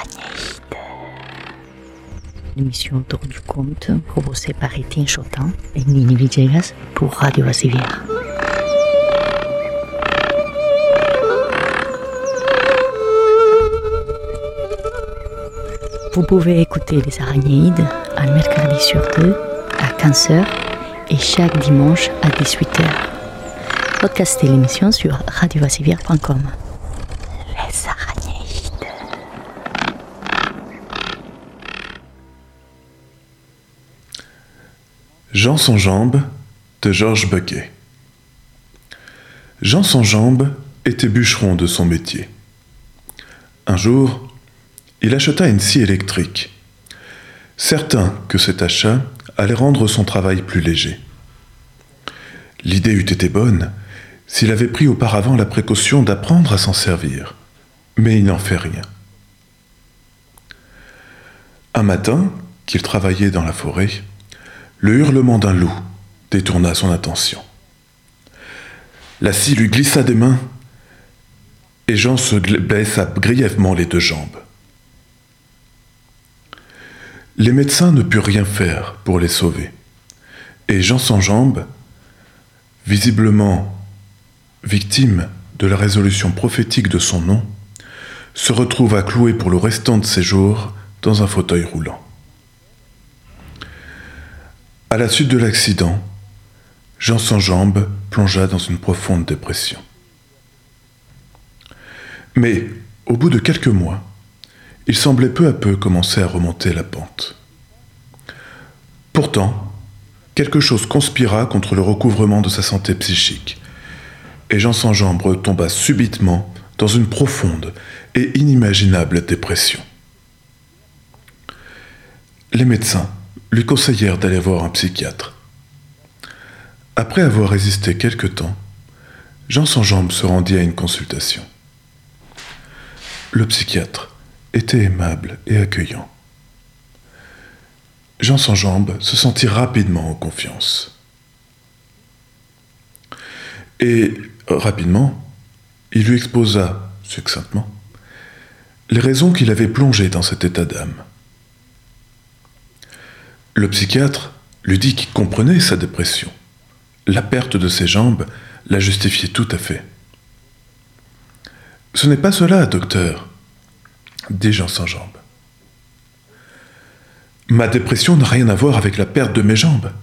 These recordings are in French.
araignées. L'émission autour du conte proposée par Étienne Chotin et Nini Villegas pour Radio Vassivière. Vous pouvez écouter Les Araignéides un mercredi sur deux à 15h et chaque dimanche à 18h. Podcastez l'émission sur radiovassivière.com. Les Araignéides. Jean sans jambes de Georges Buquet. Jean sans jambes était bûcheron de son métier. Un jour, il acheta une scie électrique, certain que cet achat allait rendre son travail plus léger. L'idée eût été bonne s'il avait pris auparavant la précaution d'apprendre à s'en servir, mais il n'en fait rien. Un matin, qu'il travaillait dans la forêt, le hurlement d'un loup détourna son attention. La scie lui glissa des mains et Jean se blessa grièvement les deux jambes. Les médecins ne purent rien faire pour les sauver, et Jean sans jambes, visiblement victime de la résolution prophétique de son nom, se retrouva cloué pour le restant de ses jours dans un fauteuil roulant. À la suite de l'accident, Jean sans jambes plongea dans une profonde dépression. Mais, au bout de quelques mois, il semblait peu à peu commencer à remonter la pente. Pourtant, quelque chose conspira contre le recouvrement de sa santé psychique, et Jean sans jambes retomba subitement dans une profonde et inimaginable dépression. Les médecins lui conseillèrent d'aller voir un psychiatre. Après avoir résisté quelque temps, Jean sans jambes se rendit à une consultation. Le psychiatre était aimable et accueillant. Jean sans jambes se sentit rapidement en confiance. Et rapidement, il lui exposa, succinctement, les raisons qui l'avaient plongé dans cet état d'âme. Le psychiatre lui dit qu'il comprenait sa dépression. La perte de ses jambes la justifiait tout à fait. « Ce n'est pas cela, docteur, » dit Jean sans jambes. « Ma dépression n'a rien à voir avec la perte de mes jambes.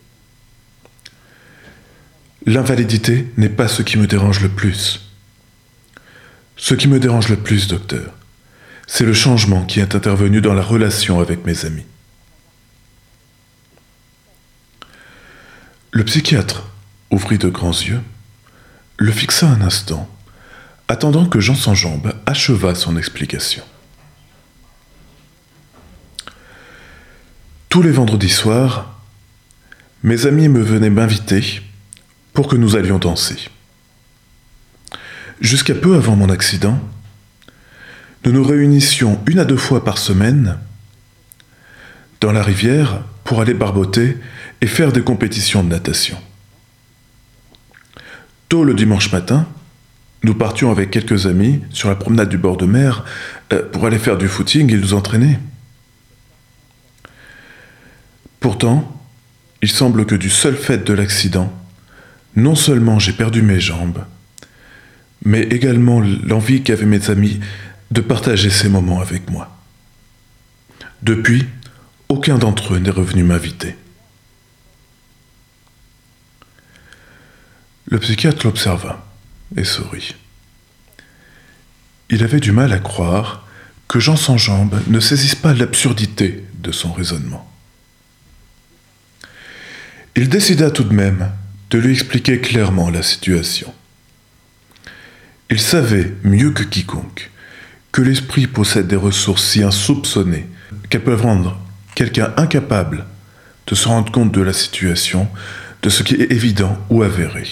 L'invalidité n'est pas ce qui me dérange le plus. Ce qui me dérange le plus, docteur, c'est le changement qui est intervenu dans la relation avec mes amis. » Le psychiatre ouvrit de grands yeux, le fixa un instant, attendant que Jean sans jambes achevât son explication. Tous les vendredis soirs, mes amis me venaient m'inviter pour que nous allions danser. Jusqu'à peu avant mon accident, nous nous réunissions 1 à 2 fois par semaine dans la rivière pour aller barboter et faire des compétitions de natation. Tôt le dimanche matin, nous partions avec quelques amis sur la promenade du bord de mer pour aller faire du footing et nous entraîner. Pourtant, il semble que du seul fait de l'accident, non seulement j'ai perdu mes jambes, mais également l'envie qu'avaient mes amis de partager ces moments avec moi. Depuis, aucun d'entre eux n'est revenu m'inviter. Le psychiatre l'observa et sourit. Il avait du mal à croire que Jean sans jambes ne saisisse pas l'absurdité de son raisonnement. Il décida tout de même de lui expliquer clairement la situation. Il savait mieux que quiconque que l'esprit possède des ressources si insoupçonnées qu'elles peuvent rendre quelqu'un incapable de se rendre compte de la situation, de ce qui est évident ou avéré.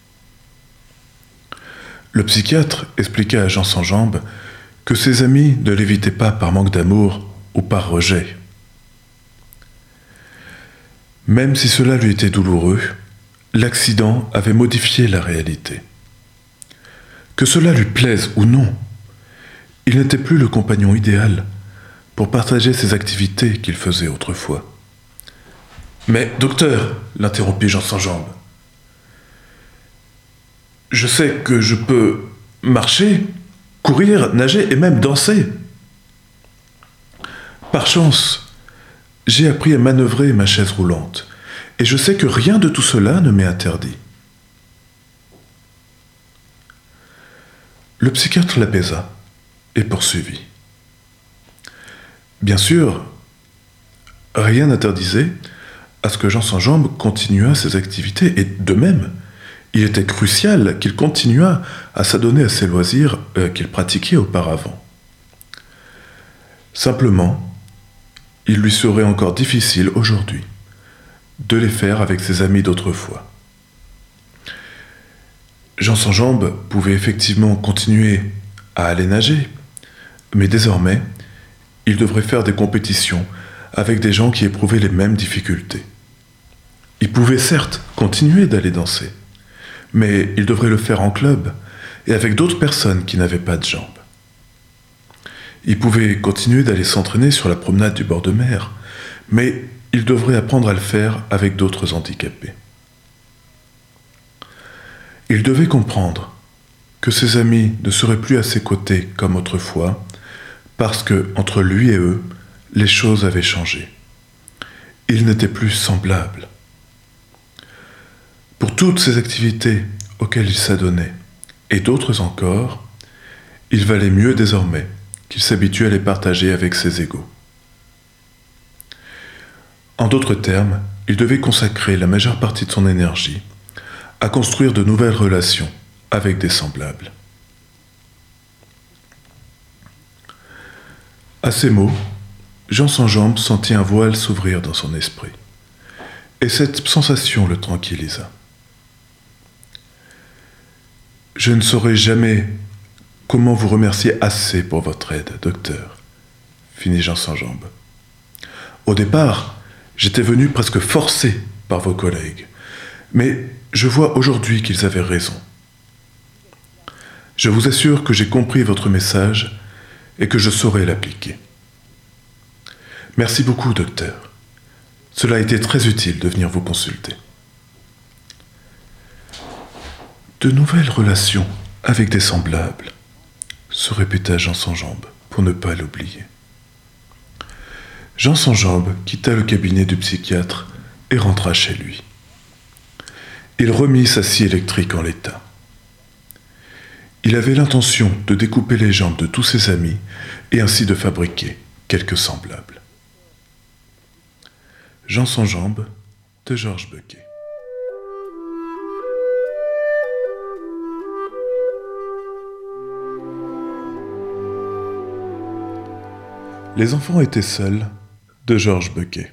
Le psychiatre expliqua à Jean sans jambes que ses amis ne l'évitaient pas par manque d'amour ou par rejet. Même si cela lui était douloureux, l'accident avait modifié la réalité. Que cela lui plaise ou non, il n'était plus le compagnon idéal pour partager ses activités qu'il faisait autrefois. « Mais, docteur, l'interrompit Jean sans jambes, je sais que je peux marcher, courir, nager et même danser. Par chance, j'ai appris à manœuvrer ma chaise roulante, et je sais que rien de tout cela ne m'est interdit. » Le psychiatre l'apaisa et poursuivit. Bien sûr, rien n'interdisait à ce que Jean sans jambes continuât ses activités, et de même, il était crucial qu'il continuât à s'adonner à ses loisirs qu'il pratiquait auparavant. Simplement, il lui serait encore difficile aujourd'hui de les faire avec ses amis d'autrefois. Jean sans jambes pouvait effectivement continuer à aller nager, mais désormais, il devrait faire des compétitions avec des gens qui éprouvaient les mêmes difficultés. Il pouvait certes continuer d'aller danser, mais il devrait le faire en club et avec d'autres personnes qui n'avaient pas de jambes. Il pouvait continuer d'aller s'entraîner sur la promenade du bord de mer, mais il devrait apprendre à le faire avec d'autres handicapés. Il devait comprendre que ses amis ne seraient plus à ses côtés comme autrefois, parce que, entre lui et eux, les choses avaient changé. Ils n'étaient plus semblables. Pour toutes ces activités auxquelles il s'adonnait, et d'autres encore, il valait mieux désormais qu'il s'habitue à les partager avec ses égaux. En d'autres termes, il devait consacrer la majeure partie de son énergie à construire de nouvelles relations avec des semblables. À ces mots, Jean sans jambes sentit un voile s'ouvrir dans son esprit, et cette sensation le tranquillisa. « Je ne saurai jamais comment vous remercier assez pour votre aide, docteur, » finit Jean sans jambes. « Au départ, j'étais venu presque forcé par vos collègues, mais je vois aujourd'hui qu'ils avaient raison. Je vous assure que j'ai compris votre message et que je saurai l'appliquer. Merci beaucoup, docteur. Cela a été très utile de venir vous consulter. » De nouvelles relations avec des semblables, se répéta Jean sans jambes pour ne pas l'oublier. Jean sans jambes quitta le cabinet du psychiatre et rentra chez lui. Il remit sa scie électrique en l'état. Il avait l'intention de découper les jambes de tous ses amis et ainsi de fabriquer quelques semblables. Jean sans jambes de Georges Bequet. Les enfants étaient seuls de Georges Bequet.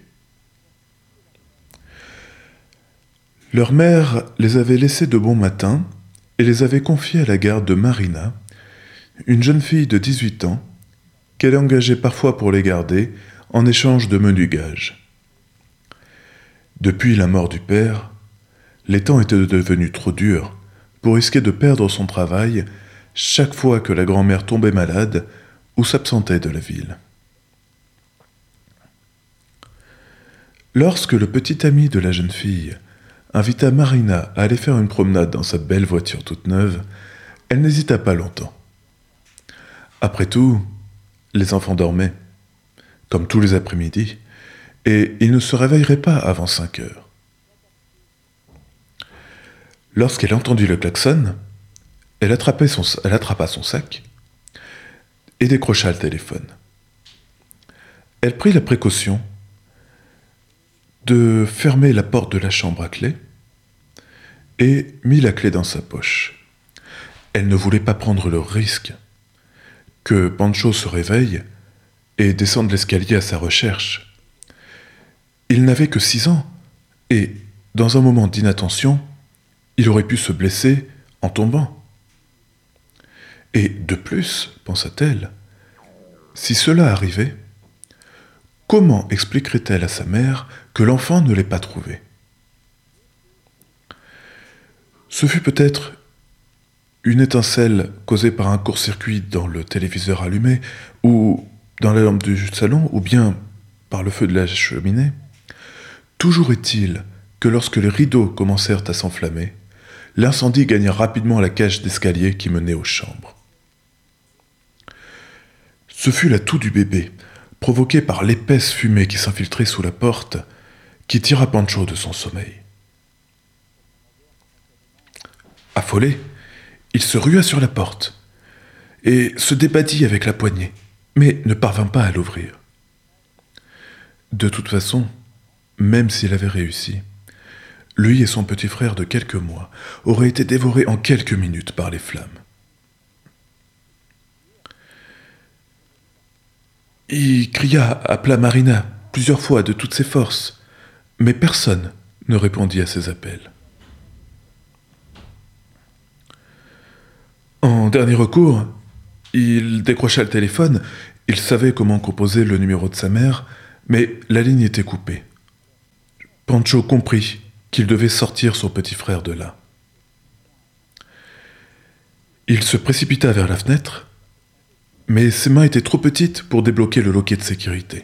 Leur mère les avait laissés de bon matin et les avait confiés à la garde de Marina, une jeune fille de 18 ans qu'elle engageait parfois pour les garder en échange de menus gages. Depuis la mort du père, les temps étaient devenus trop durs pour risquer de perdre son travail chaque fois que la grand-mère tombait malade ou s'absentait de la ville. Lorsque le petit ami de la jeune fille invita Marina à aller faire une promenade dans sa belle voiture toute neuve, elle n'hésita pas longtemps. Après tout, les enfants dormaient, comme tous les après-midi, et ils ne se réveilleraient pas avant 5 heures. Lorsqu'elle entendit le klaxon, elle attrapa son sac et décrocha le téléphone. Elle prit la précaution de fermer la porte de la chambre à clé et mit la clé dans sa poche. Elle ne voulait pas prendre le risque que Pancho se réveille et descende l'escalier à sa recherche. Il n'avait que 6 ans et, dans un moment d'inattention, il aurait pu se blesser en tombant. Et de plus, pensa-t-elle, si cela arrivait, comment expliquerait-elle à sa mère que l'enfant ne l'ait pas trouvé ? Ce fut peut-être une étincelle causée par un court-circuit dans le téléviseur allumé, ou dans la lampe du salon ou bien par le feu de la cheminée. Toujours est-il que lorsque les rideaux commencèrent à s'enflammer, l'incendie gagna rapidement la cage d'escalier qui menait aux chambres. Ce fut la toux du bébé, provoquée par l'épaisse fumée qui s'infiltrait sous la porte, qui tira Pancho de son sommeil. Affolé, il se rua sur la porte et se débattit avec la poignée, mais ne parvint pas à l'ouvrir. De toute façon, même s'il avait réussi, lui et son petit frère de quelques mois auraient été dévorés en quelques minutes par les flammes. Il cria, appela Marina plusieurs fois de toutes ses forces, mais personne ne répondit à ses appels. En dernier recours, il décrocha le téléphone. Il savait comment composer le numéro de sa mère, mais la ligne était coupée. Pancho comprit qu'il devait sortir son petit frère de là. Il se précipita vers la fenêtre, mais ses mains étaient trop petites pour débloquer le loquet de sécurité.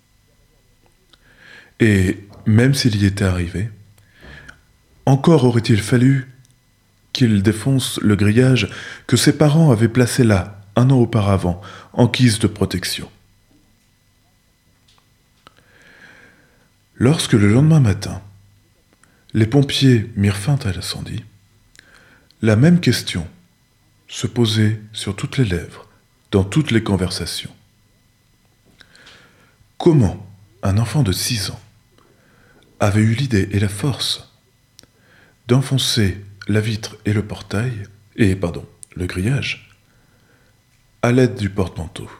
Et même s'il y était arrivé, encore aurait-il fallu qu'il défonce le grillage que ses parents avaient placé là, un an auparavant, en guise de protection. Lorsque le lendemain matin, les pompiers mirent fin à l'incendie, la même question se posait sur toutes les lèvres, dans toutes les conversations. Comment un enfant de 6 ans avait eu l'idée et la force d'enfoncer la vitre et le portail, le grillage, à l'aide du porte-manteau?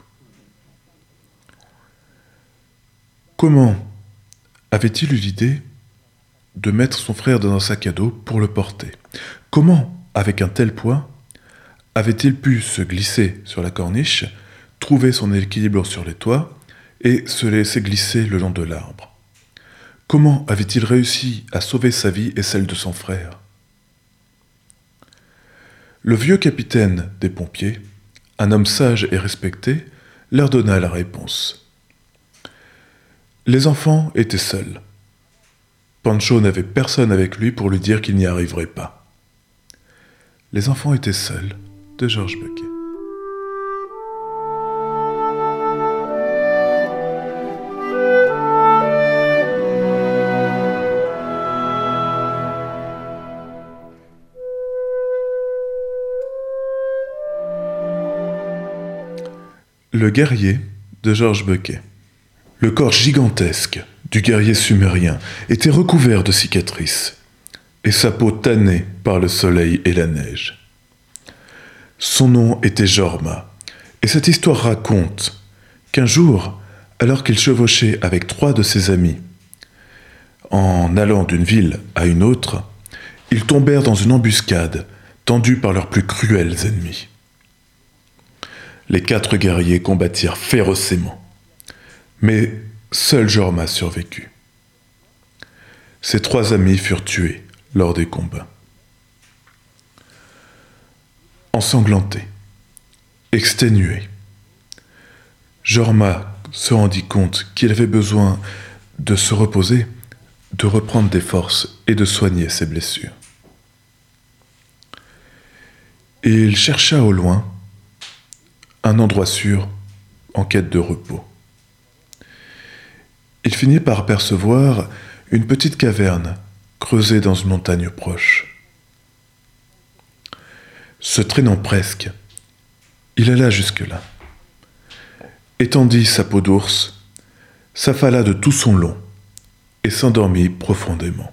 Comment avait-il eu l'idée de mettre son frère dans un sac à dos pour le porter? Comment, avec un tel poids, avait-il pu se glisser sur la corniche, trouver son équilibre sur les toits et se laisser glisser le long de l'arbre? Comment avait-il réussi à sauver sa vie et celle de son frère? Le vieux capitaine des pompiers, un homme sage et respecté, leur donna la réponse. Les enfants étaient seuls. Pancho n'avait personne avec lui pour lui dire qu'il n'y arriverait pas. Les enfants étaient seuls, de Georges Bequet. Le guerrier de Georges Bequet. Le corps gigantesque du guerrier sumérien était recouvert de cicatrices, et sa peau tannée par le soleil et la neige. Son nom était Jorma, et cette histoire raconte qu'un jour, alors qu'il chevauchait avec 3 de ses amis, en allant d'une ville à une autre, ils tombèrent dans une embuscade tendue par leurs plus cruels ennemis. Les 4 guerriers combattirent férocement, mais seul Jorma survécut. Ses 3 amis furent tués lors des combats. Ensanglanté, exténué, Jorma se rendit compte qu'il avait besoin de se reposer, de reprendre des forces et de soigner ses blessures. Et il chercha au loin un endroit sûr en quête de repos. Il finit par apercevoir une petite caverne creusée dans une montagne proche. Se traînant presque, il alla jusque-là, étendit sa peau d'ours, s'affala de tout son long et s'endormit profondément.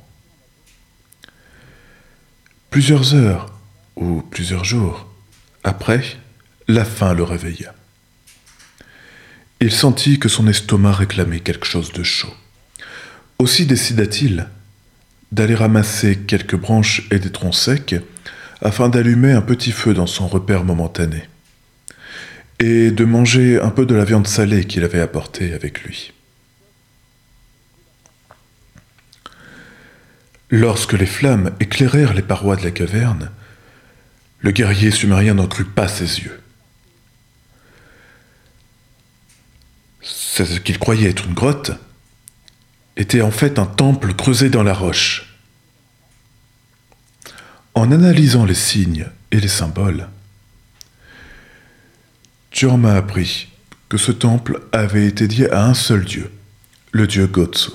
Plusieurs heures ou plusieurs jours après, la faim le réveilla. Il sentit que son estomac réclamait quelque chose de chaud. Aussi décida-t-il d'aller ramasser quelques branches et des troncs secs afin d'allumer un petit feu dans son repère momentané et de manger un peu de la viande salée qu'il avait apportée avec lui. Lorsque les flammes éclairèrent les parois de la caverne, le guerrier sumérien n'en crut pas ses yeux. ce qu'il croyait être une grotte était en fait un temple creusé dans la roche. En analysant les signes et les symboles, Jorma a appris que ce temple avait été dédié à un seul dieu, le dieu Gotsu.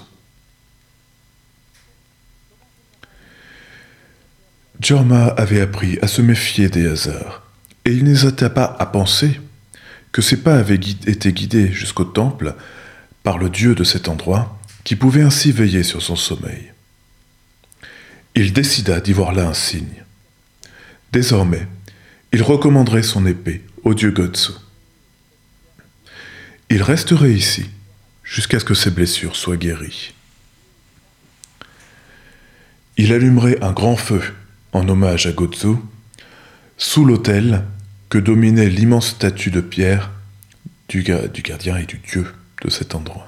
Jorma avait appris à se méfier des hasards, et il n'hésita pas à penser que ses pas avaient été guidés jusqu'au temple par le dieu de cet endroit, qui pouvait ainsi veiller sur son sommeil. Il décida d'y voir là un signe. Désormais, il recommanderait son épée au dieu Gotsu. Il resterait ici jusqu'à ce que ses blessures soient guéries. Il allumerait un grand feu en hommage à Gotsu sous l'autel que dominait l'immense statue de pierre du gardien et du dieu de cet endroit.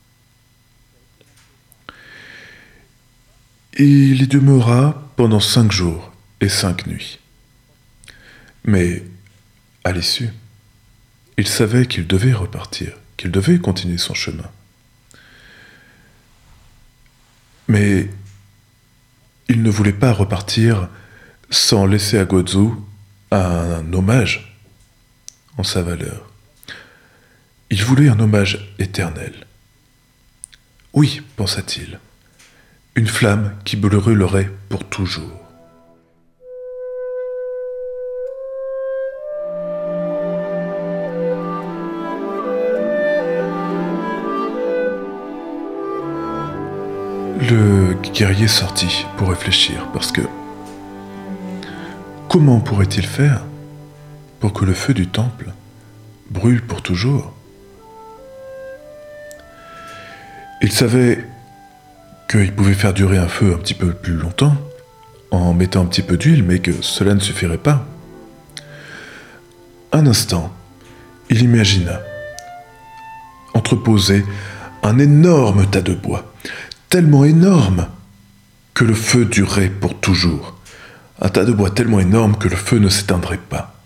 Il y demeura pendant 5 jours et 5 nuits. Mais, à l'issue, il savait qu'il devait repartir, qu'il devait continuer son chemin. Mais il ne voulait pas repartir sans laisser à Gotsu un hommage en sa valeur. Il voulait un hommage éternel. Oui, pensa-t-il, une flamme qui brûlerait pour toujours. Le guerrier sortit pour réfléchir, parce que comment pourrait-il faire pour que le feu du temple brûle pour toujours? Il savait qu'il pouvait faire durer un feu un petit peu plus longtemps en mettant un petit peu d'huile, mais que cela ne suffirait pas. Un instant, il imagina entreposer un énorme tas de bois, tellement énorme que le feu durerait pour toujours. Un tas de bois tellement énorme que le feu ne s'éteindrait pas.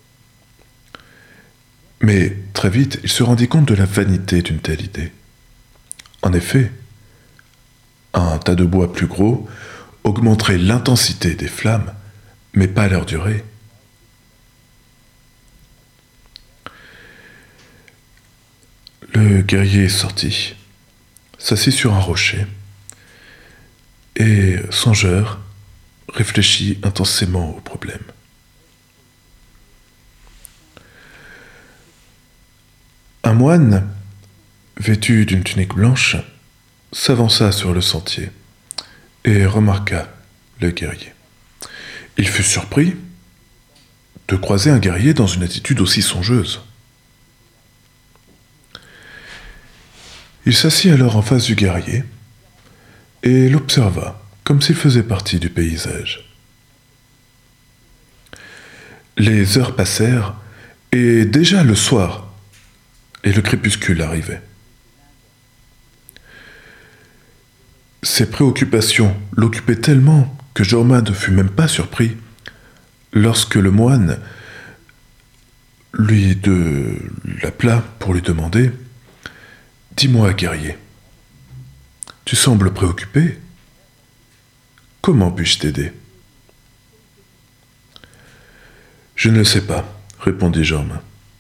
Mais très vite, il se rendit compte de la vanité d'une telle idée. En effet, un tas de bois plus gros augmenterait l'intensité des flammes, mais pas leur durée. Le guerrier sortit, s'assit sur un rocher, et, songeur, réfléchit intensément au problème. Un moine, vêtu d'une tunique blanche, s'avança sur le sentier et remarqua le guerrier. Il fut surpris de croiser un guerrier dans une attitude aussi songeuse. Il s'assit alors en face du guerrier et l'observa comme s'il faisait partie du paysage. Les heures passèrent et déjà le soir et le crépuscule arrivait. Ses préoccupations l'occupaient tellement que Jorma ne fut même pas surpris lorsque le moine lui l'appela pour lui demander « Dis-moi, guerrier, tu sembles préoccupé. Comment puis-je t'aider ?» ?»« Je ne le sais pas, » répondit Jorma.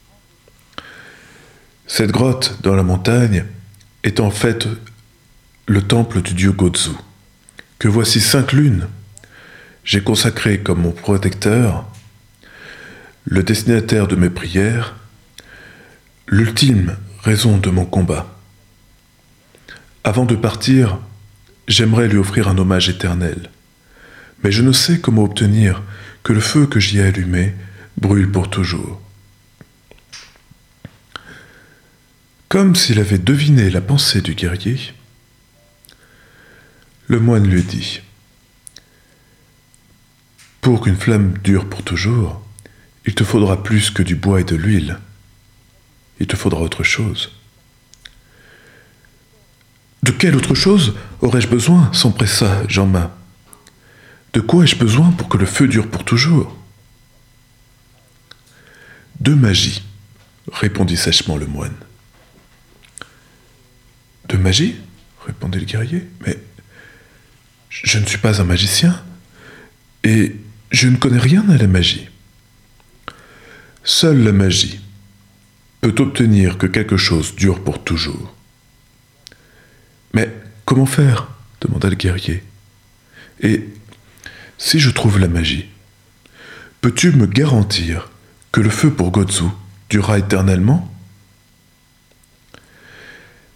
« Cette grotte dans la montagne est en fait le temple du dieu Gotsu, que voici 5 lunes. J'ai consacré comme mon protecteur, le destinataire de mes prières, l'ultime raison de mon combat. Avant de partir, j'aimerais lui offrir un hommage éternel, mais je ne sais comment obtenir que le feu que j'y ai allumé brûle pour toujours. » Comme s'il avait deviné la pensée du guerrier, le moine lui dit « Pour qu'une flamme dure pour toujours, il te faudra plus que du bois et de l'huile. Il te faudra autre chose. » « De quelle autre chose aurais-je besoin ?» s'empressa Jorma. « De quoi ai-je besoin pour que le feu dure pour toujours ?»« De magie, » répondit sèchement le moine. De magie ? Répondit le guerrier. Mais je ne suis pas un magicien, et je ne connais rien à la magie. Seule la magie peut obtenir que quelque chose dure pour toujours. Mais comment faire ? Demanda le guerrier. Et si je trouve la magie, peux-tu me garantir que le feu pour Gozu durera éternellement ? Garantir ?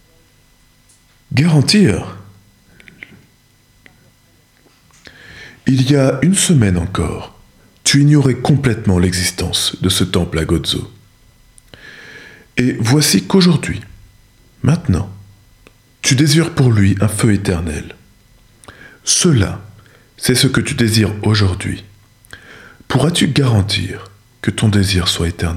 Il y a une semaine encore, tu ignorais complètement l'existence de ce temple à Gozu. Et voici qu'aujourd'hui, maintenant, tu désires pour lui un feu éternel. Cela, c'est ce que tu désires aujourd'hui. Pourras-tu garantir que ton désir soit éternel ?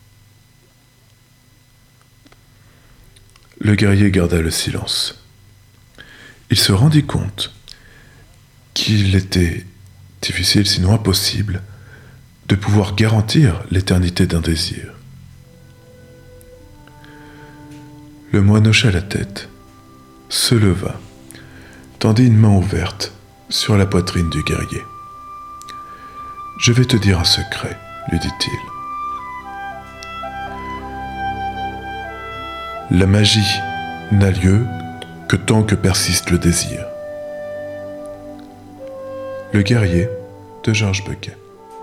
Le guerrier garda le silence. Il se rendit compte qu'il était difficile, sinon impossible, de pouvoir garantir l'éternité d'un désir. Le moine hocha la tête, se leva, tendit une main ouverte sur la poitrine du guerrier. « Je vais te dire un secret, » lui dit-il. « La magie n'a lieu que tant que persiste le désir. » Le guerrier de Georges Bequet.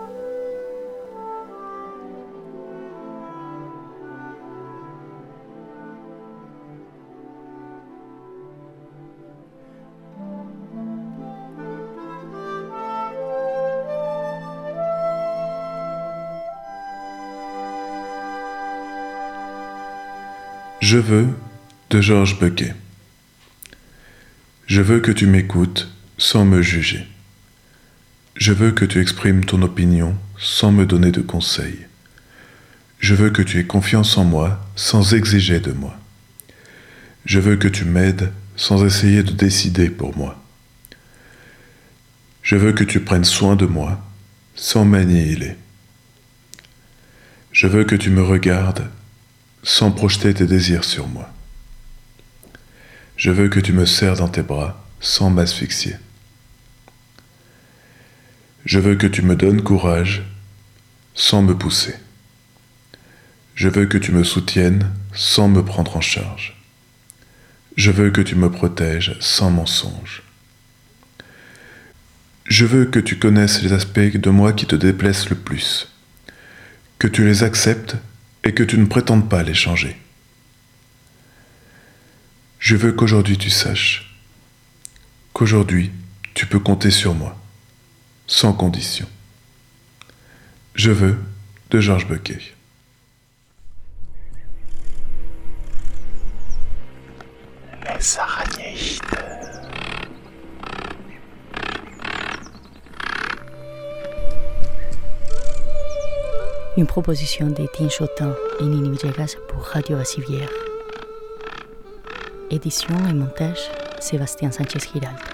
Je veux de Georges Bequet. Je veux que tu m'écoutes sans me juger. Je veux que tu exprimes ton opinion sans me donner de conseils. Je veux que tu aies confiance en moi sans exiger de moi. Je veux que tu m'aides sans essayer de décider pour moi. Je veux que tu prennes soin de moi sans m'annihiler. Je veux que tu me regardes sans projeter tes désirs sur moi. Je veux que tu me serres dans tes bras sans m'asphyxier. Je veux que tu me donnes courage sans me pousser. Je veux que tu me soutiennes sans me prendre en charge. Je veux que tu me protèges sans mensonge. Je veux que tu connaisses les aspects de moi qui te déplaisent le plus, que tu les acceptes et que tu ne prétendes pas les changer. Je veux qu'aujourd'hui tu saches qu'aujourd'hui tu peux compter sur moi, sans condition. Je veux de Georges Bequet. Les araignéides. Une proposition d'Étienne Chotin et Nini Villegas pour Radio Vassivière. Édition et montage, Sébastien Sanchez-Giralt.